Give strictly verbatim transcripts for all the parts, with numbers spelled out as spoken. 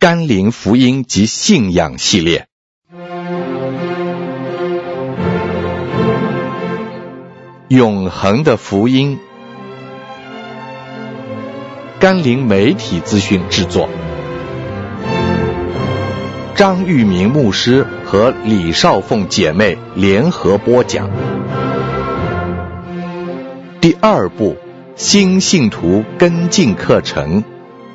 甘霖福音及信仰系列。永恒的福音，甘霖媒体资讯制作，张玉明牧师和李少凤姐妹联合播讲。第二部，新信徒跟进课程。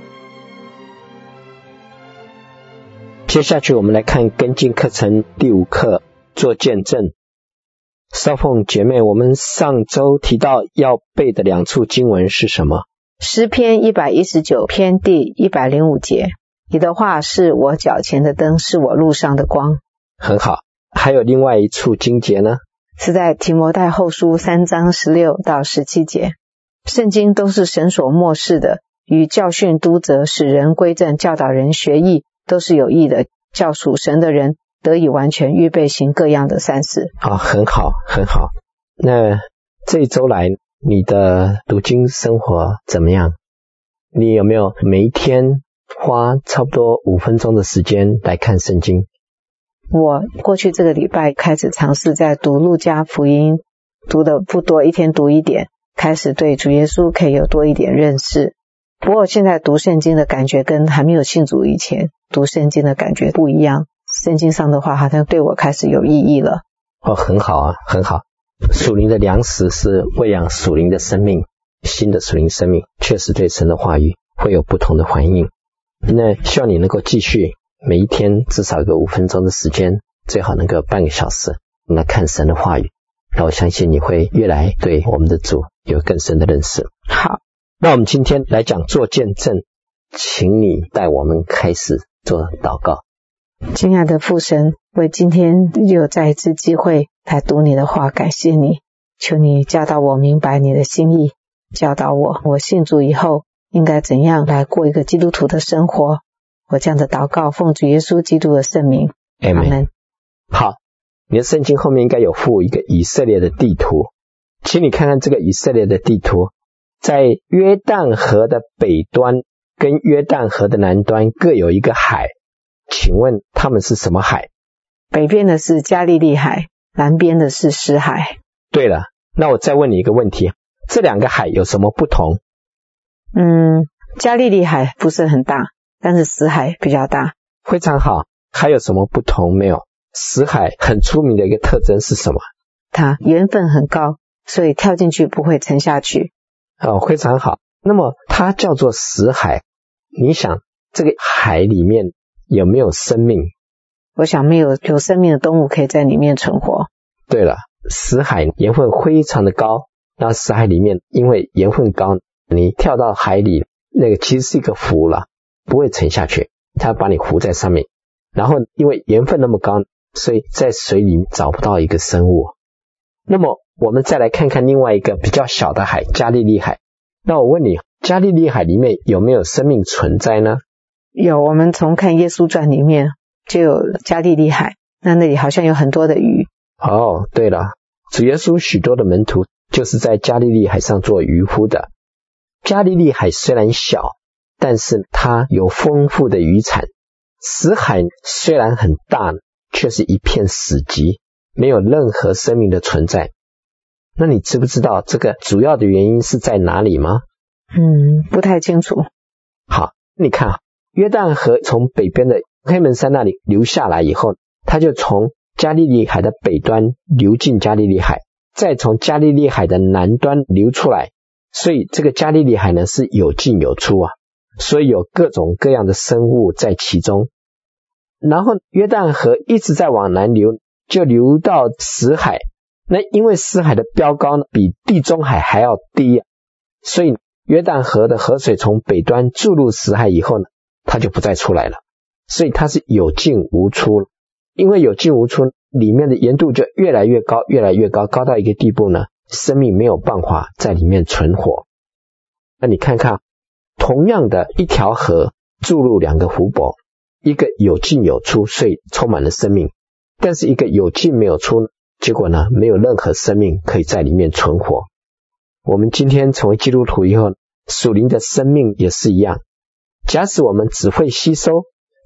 接下去我们来看跟进课程第五课，做见证。少凤姐妹，我们上周提到要背的两处经文是什么？ 诗篇一百一十九篇第一百零五节，你的话是我脚前的灯，是我路上的光。 很好。还有另外一处经节呢？ 是在提摩太后书三章十六到十七节。圣经都是神所默示的，与教训、督责、使人归正、教导人学义，都是有益的，叫属神的人得以完全，预备行各样的善事。 好，很好，很好。那这一周来，你的读经生活怎么样？你有没有每一天花差不多五分钟的时间来看圣经？ 我过去这个礼拜开始尝试在读路加福音，读的不多，一天读一点，开始对主耶稣可以有多一点认识。不过现在读圣经的感觉跟还没有信主以前读圣经的感觉不一样，圣经上的话好像对我开始有意义了。 哦，很好啊，很好。属灵的粮食是喂养属灵的生命，新的属灵生命确实对神的话语会有不同的反应。那希望你能够继续每一天至少有个五分钟的时间，最好能够半个小时来看神的话语，然后我相信你会越来对我们的主有更深的认识。 好， 那我们今天来讲做见证，请你带我们开始做祷告。 亲爱的父神，为今天又有再一次机会来读你的话，感谢你，求你教导我明白你的心意，教导我我信主以后应该怎样来过一个基督徒的生活。我这样的祷告奉主耶稣基督的圣名，阿们。 好，你的圣经后面应该有附一个以色列的地图，请你看看这个以色列的地图，在约旦河的北端跟约旦河的南端各有一个海，请问他们是什么海？ 北边的是加利利海，南边的是死海。 对了，那我再问你一个问题，这两个海有什么不同？ 嗯，加利利海不是很大，但是死海比较大。 非常好。还有什么不同没有？死海很出名的一个特征是什么？ 它盐分很高，所以跳进去不会沉下去。 哦，非常好。那么它叫做死海，你想这个海里面有没有生命？ 我想没有，有生命的动物可以在里面存活。 对了，死海盐分非常的高，那死海里面因为盐分高，你跳到海里，那个其实是一个浮了，不会沉下去，它把你浮在上面。然后因为盐分那么高，所以在水里找不到一个生物。那么我们再来看看另外一个比较小的海，加利利海。那我问你，加利利海里面有没有生命存在呢？ 有，我们从看耶稣传里面就有加利利海，那那里好像有很多的鱼。 哦，对了，主耶稣许多的门徒就是在加利利海上做渔夫的。加利利海虽然小，但是它有丰富的渔产。死海虽然很大，却是一片死寂，没有任何生命的存在。那你知不知道这个主要的原因是在哪里吗？ 嗯，不太清楚。 好，你看，约旦河从北边的黑门山那里流下来以后，它就从加利利海的北端流进加利利海，再从加利利海的南端流出来，所以这个加利利海呢是有进有出啊，所以有各种各样的生物在其中。然后约旦河一直在往南流，就流到死海。那因为死海的标高呢比地中海还要低，所以约旦河的河水从北端注入死海以后呢，它就不再出来了，所以它是有进无出。因为有进无出，里面的盐度就越来越高，越来越高，高到一个地步呢，生命没有办法在里面存活。那你看看，同样的一条河注入两个湖泊，一个有进有出，所以充满了生命，但是一个有进没有出，结果呢，没有任何生命可以在里面存活。我们今天成为基督徒以后，属灵的生命也是一样。假使我们只会吸收，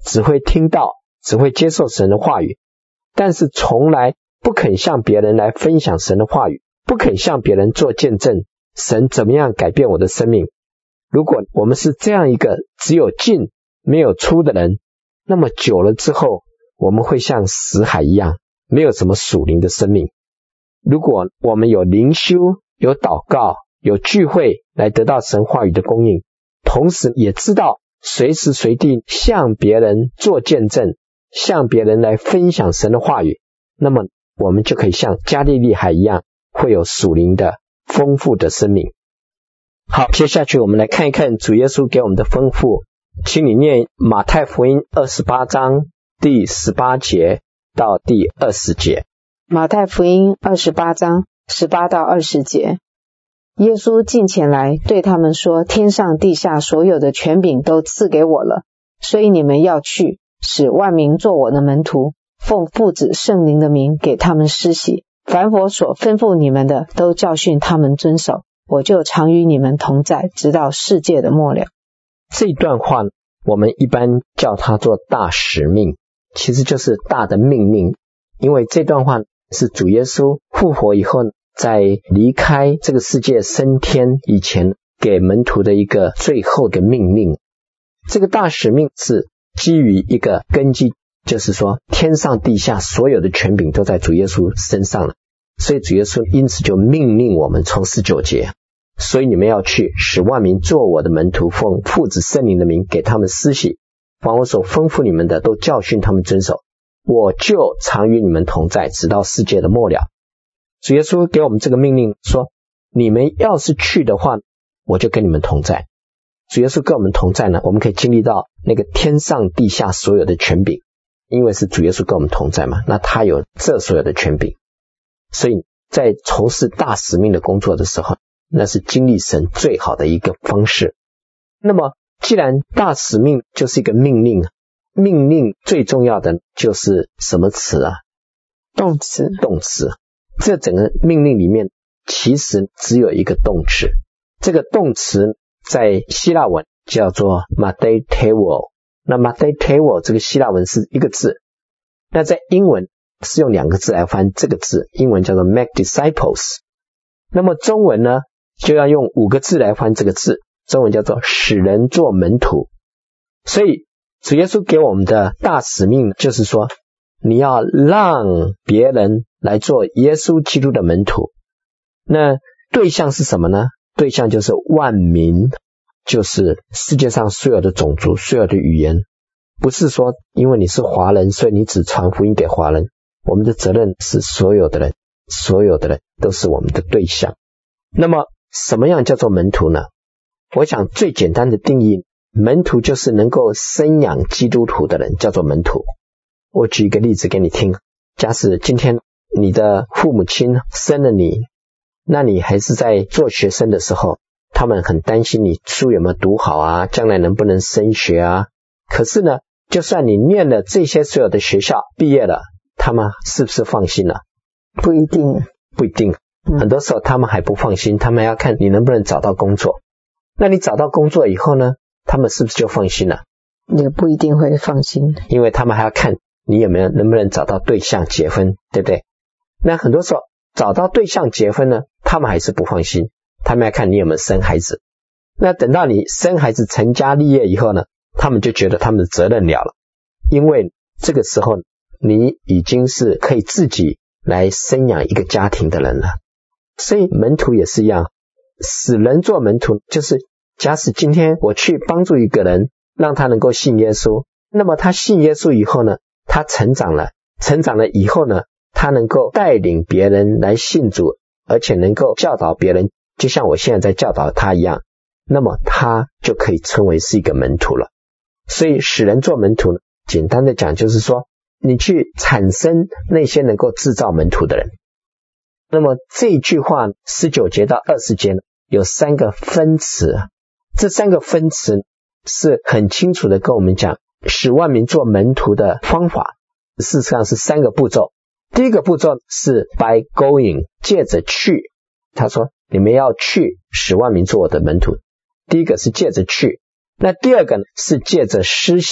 只会听到，只会接受神的话语，但是从来不肯向别人来分享神的话语，不肯向别人做见证，神怎么样改变我的生命。如果我们是这样一个只有进没有出的人，那么久了之后，我们会像死海一样，没有什么属灵的生命。如果我们有灵修，有祷告，有聚会来得到神话语的供应，同时也知道随时随地向别人做见证，向别人来分享神的话语，那么我们就可以像加利利海一样，会有属灵的丰富的生命。好，接下去我们来看一看主耶稣给我们的吩咐，请你念马太福音二十八章第十八节到第二十节。 马太福音二十八章十八到二十节，耶稣近前来对他们说，天上地下所有的权柄都赐给我了，所以你们要去，使万民做我的门徒，奉父子圣灵的名给他们施洗，凡我所吩咐你们的，都教训他们遵守，我就常与你们同在，直到世界的末了。 这一段话我们一般叫它做大使命，其实就是大的命令，因为这段话是主耶稣复活以后，在离开这个世界升天以前给门徒的一个最后的命令。这个大使命是基于一个根基，就是说天上地下所有的权柄都在主耶稣身上了，所以主耶稣因此就命令我们，从十九节，所以你们要去，使万民做我的门徒，奉父子圣灵的名给他们施洗，凡我所吩咐你们的，都教训他们遵守，我就常与你们同在，直到世界的末了。主耶稣给我们这个命令说，你们要是去的话，我就跟你们同在。主耶稣跟我们同在呢，我们可以经历到那个天上地下所有的权柄，因为是主耶稣跟我们同在嘛，那他有这所有的权柄，所以在从事大使命的工作的时候，那是经历神最好的一个方式。那么既然大使命就是一个命令，命令最重要的就是什么词啊？ 动词。 动词。这整个命令里面其实只有一个动词，这个动词在希腊文叫做 mathetewo， 那 mathetewo 这个希腊文是一个字，那在英文是用两个字来翻这个字，英文叫做 make disciples， 那么中文呢就要用五个字来翻这个字，中文叫做使人做门徒。所以主耶稣给我们的大使命就是说，你要让别人来做耶稣基督的门徒。那对象是什么呢？对象就是万民，就是世界上所有的种族，所有的语言。不是说因为你是华人，所以你只传福音给华人。我们的责任是所有的人，所有的人都是我们的对象。那么什么样叫做门徒呢？我想最简单的定义，门徒就是能够生养基督徒的人，叫做门徒。我举一个例子给你听，假使今天你的父母亲生了你，那你还是在做学生的时候，他们很担心你书有没有读好啊，将来能不能升学啊。可是呢，就算你念了这些所有的学校毕业了，他们是不是放心了？ 不一定， 不一定。很多时候他们还不放心，他们要看你能不能找到工作。那你找到工作以后呢，他们是不是就放心了？ 也不一定会放心， 因为他们还要看你有没有能不能找到对象结婚，对不对？那很多时候找到对象结婚呢，他们还是不放心，他们要看你有没有生孩子。那等到你生孩子成家立业以后呢，他们就觉得他们的责任了了，因为这个时候你已经是可以自己来生养一个家庭的人了。所以门徒也是一样，使人做门徒，就是假使今天我去帮助一个人，让他能够信耶稣，那么他信耶稣以后呢，他成长了，成长了以后呢，他能够带领别人来信主，而且能够教导别人，就像我现在在教导他一样，那么他就可以称为是一个门徒了。所以使人做门徒，简单的讲就是说，你去产生那些能够制造门徒的人。那么这句话十九节到二十节有三个分词，这三个分词是很清楚的跟我们讲使万民做门徒的方法，事实上是三个步骤。第一个步骤是 by going， 借着去，他说你们要去使万民做我的门徒，第一个是借着去。那第二个呢是借着施洗，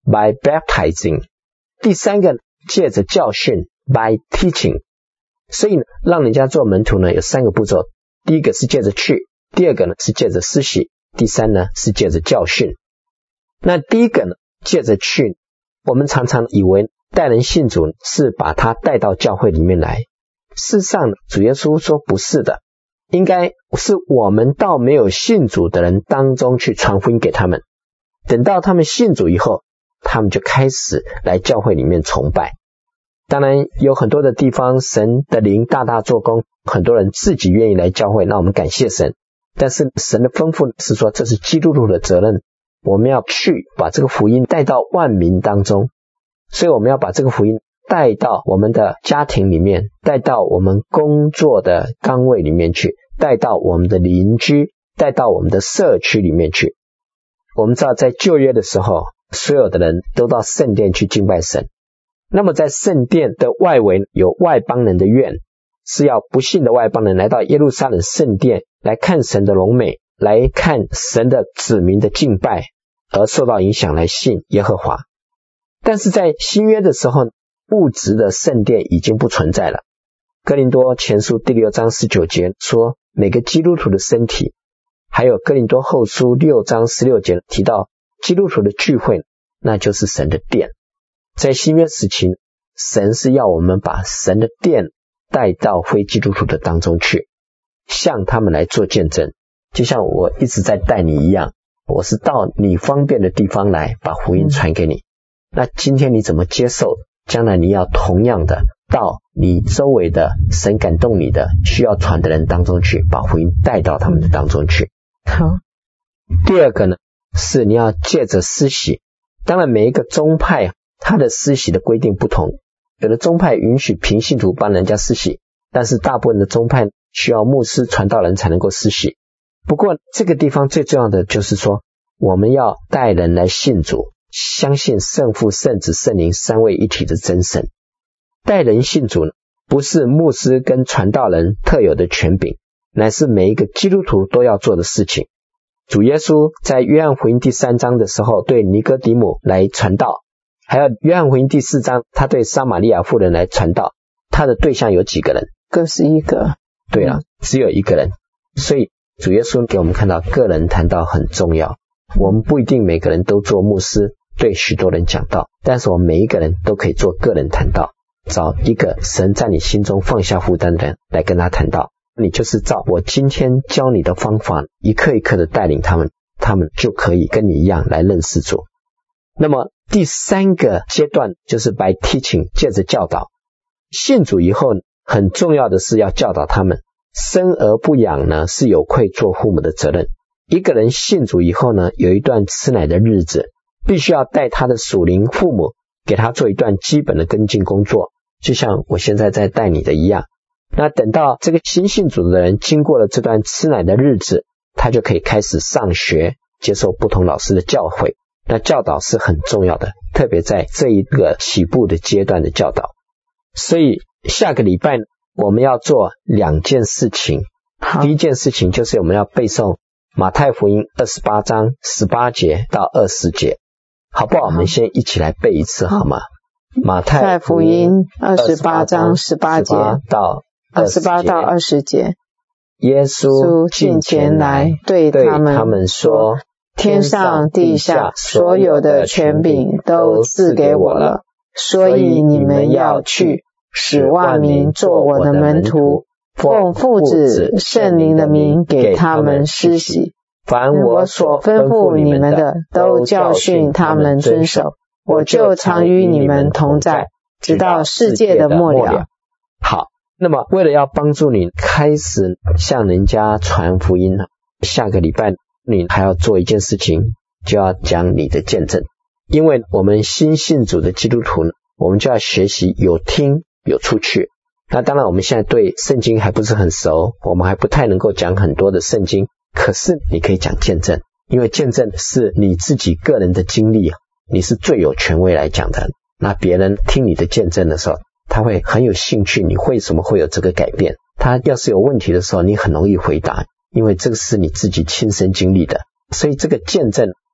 by baptizing。第三个借着教训 by teaching。所以呢，让人家做门徒呢有三个步骤，第一个是借着去，第二个呢是借着施洗，第三呢是借着教训。那第一个呢借着去，我们常常以为带人信主是把他带到教会里面来，事实上主耶稣说不是的，应该是我们到没有信主的人当中去传福音给他们，等到他们信主以后，他们就开始来教会里面崇拜。当然有很多的地方神的灵大大做工，很多人自己愿意来教会，那我们感谢神。但是神的吩咐是说这是基督徒的责任，我们要去把这个福音带到万民当中，所以我们要把这个福音带到我们的家庭里面，带到我们工作的岗位里面去，带到我们的邻居，带到我们的社区里面去。我们知道在旧约的时候，所有的人都到圣殿去敬拜神，那么在圣殿的外围有外邦人的院，是要不信的外邦人来到耶路撒冷圣殿来看神的荣美，来看神的子民的敬拜，而受到影响来信耶和华。但是在新约的时候，物质的圣殿已经不存在了。哥林多前书第六章十九节说，每个基督徒的身体，还有哥林多后书六章十六节提到基督徒的聚会，那就是神的殿。在新约时期，神是要我们把神的殿带到非基督徒的当中去，向他们来做见证，就像我一直在带你一样，我是到你方便的地方来把福音传给你。那今天你怎么接受，将来你要同样的到你周围的神感动你的需要传的人当中去，把福音带到他们的当中去。 好， 第二个呢，是你要借着施洗。当然每一个宗派它的施洗的规定不同，有的宗派允许平信徒帮人家施洗，但是大部分的宗派需要牧师传道人才能够施洗。不过这个地方最重要的就是说，我们要带人来信主，相信圣父圣子圣灵三位一体的真神。带人信主不是牧师跟传道人特有的权柄，乃是每一个基督徒都要做的事情。主耶稣在约翰福音第三章的时候对尼哥底母来传道，还有约翰福音第四章他对撒玛利亚妇人来传道，他的对象有几个人？ 各是一个。 对啊，只有一个人。所以主耶稣给我们看到个人谈道很重要，我们不一定每个人都做牧师对许多人讲道，但是我们每一个人都可以做个人谈道，找一个神在你心中放下负担的人来跟他谈道，你就是照我今天教你的方法一刻一刻的带领他们，他们就可以跟你一样来认识主。那么第三个阶段就是 by teaching， 借着教导。信主以后很重要的是要教导他们，生而不养呢是有愧做父母的责任。一个人信主以后呢，有一段吃奶的日子，必须要带他的属灵父母给他做一段基本的跟进工作，就像我现在在带你的一样。那等到这个新信主的人经过了这段吃奶的日子，他就可以开始上学，接受不同老师的教诲。那教导是很重要的，特别在这一个起步的阶段的教导。所以下个礼拜我们要做两件事情。第一件事情就是我们要背诵马太福音二十八章十八节到二十节，好不好？我们先一起来背一次好吗？马太福音二十八章十八节到二十八到二十节。 耶稣近前来对他们说，天上地下所有的权柄都赐给我了，所以你们要去，使万民做我的门徒，奉父子圣灵的名给他们施洗，凡我所吩咐你们的都教训他们遵守，我就常与你们同在，直到世界的末了。好，那么为了要帮助你开始向人家传福音，下个礼拜你还要做一件事情，就要讲你的见证。因为我们新信主的基督徒呢，我们就要学习有听有出去。那当然我们现在对圣经还不是很熟，我们还不太能够讲很多的圣经，可是你可以讲见证，因为见证是你自己个人的经历，你是最有权威来讲的。那别人听你的见证的时候，他会很有兴趣，你为什么会有这个改变？他要是有问题的时候，你很容易回答，因为这个是你自己亲身经历的。所以这个见证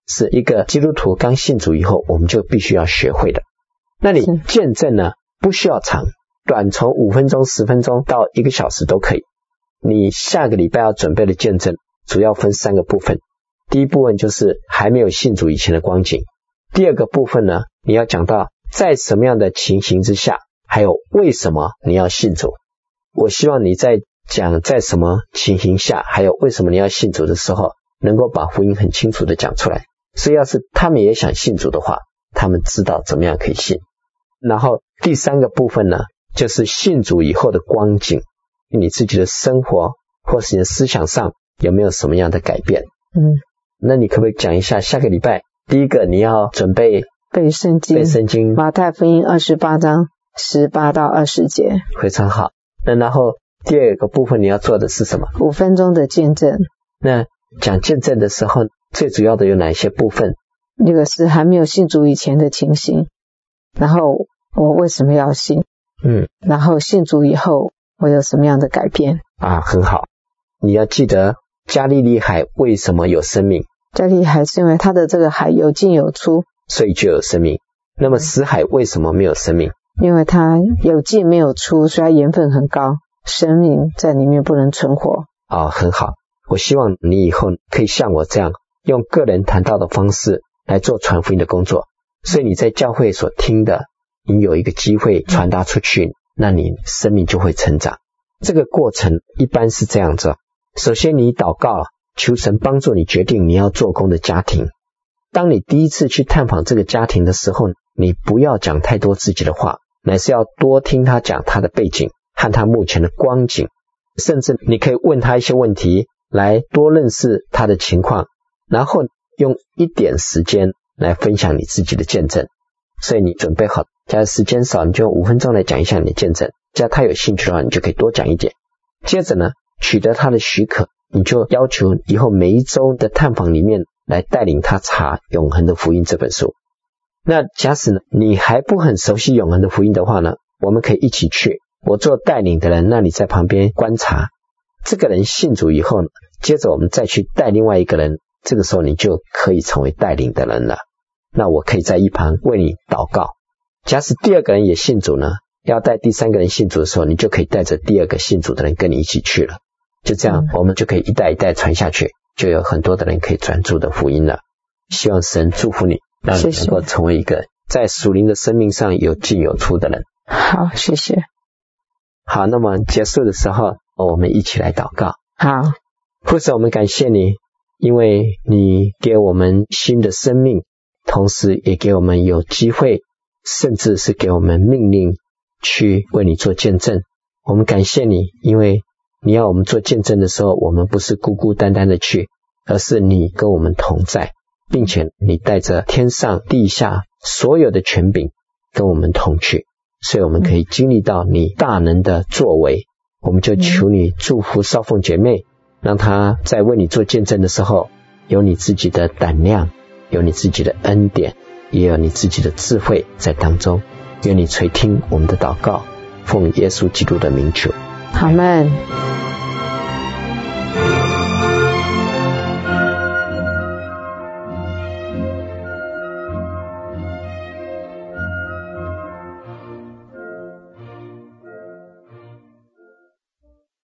是一个基督徒刚信主以后我们就必须要学会的。那你见证呢，不需要长，短从五分钟十分钟到一个小时都可以。你下个礼拜要准备的见证主要分三个部分，第一部分就是还没有信主以前的光景，第二个部分呢，你要讲到在什么样的情形之下，还有为什么你要信主。我希望你在讲在什么情形下还有为什么你要信主的时候，能够把福音很清楚的讲出来，所以要是他们也想信主的话，他们知道怎么样可以信。然后第三个部分呢，就是信主以后的光景，你自己的生活或是你的思想上有没有什么样的改变。 嗯， 那你可不可以讲一下下个礼拜第一个你要准备背圣经， 背圣经马太福音二十八章十八到二十节， 非常好。那然后第二个部分你要做的是什么？ 五分钟的见证。 那讲见证的时候最主要的有哪些部分？ 这个是还没有信主以前的情形，然后我为什么要信， 嗯， 然后信主以后我有什么样的改变啊，很好。你要记得加利利海为什么有生命？ 加利利海是因为它的这个海有进有出， 所以就有生命。那么死海为什么没有生命？ 因为它有进没有出，所以它盐分很高，生命在里面不能存活。 啊、哦，很好。我希望你以后可以像我这样用个人谈道的方式来做传福音的工作，所以你在教会所听的，你有一个机会传达出去，那你生命就会成长。这个过程一般是这样子，首先你祷告，求神帮助你决定你要做工的家庭。当你第一次去探访这个家庭的时候，你不要讲太多自己的话，乃是要多听他讲他的背景和他目前的光景，甚至你可以问他一些问题来多认识他的情况，然后用一点时间来分享你自己的见证。所以你准备好，假如时间少，你就用五分钟来讲一下你的见证，假如他有兴趣的话，你就可以多讲一点。接着呢，取得他的许可，你就要求以后每一周的探访里面来带领他查《永恒的福音》这本书。那假使呢你还不很熟悉《永恒的福音》的话呢，我们可以一起去，我做带领的人，那你在旁边观察，这个人信主以后呢，接着我们再去带另外一个人，这个时候你就可以成为带领的人了。那我可以在一旁为你祷告。假使第二个人也信主呢，要带第三个人信主的时候，你就可以带着第二个信主的人跟你一起去了。就这样我们就可以一代一代传下去，就有很多的人可以传主的福音了。希望神祝福你，让你能够成为一个在属灵的生命上有进有出的人。 好，谢谢。 好，那么结束的时候我们一起来祷告。 好， 父神，我们感谢你，因为你给我们新的生命，同时也给我们有机会，甚至是给我们命令去为你做见证。我们感谢你，因为你要我们做见证的时候，我们不是孤孤单单的去，而是你跟我们同在，并且你带着天上地下所有的权柄跟我们同去，所以我们可以经历到你大能的作为。我们就求你祝福少凤姐妹，让她在为你做见证的时候有你自己的胆量，有你自己的恩典，也有你自己的智慧在当中。愿你垂听我们的祷告，奉耶稣基督的名求， 阿们。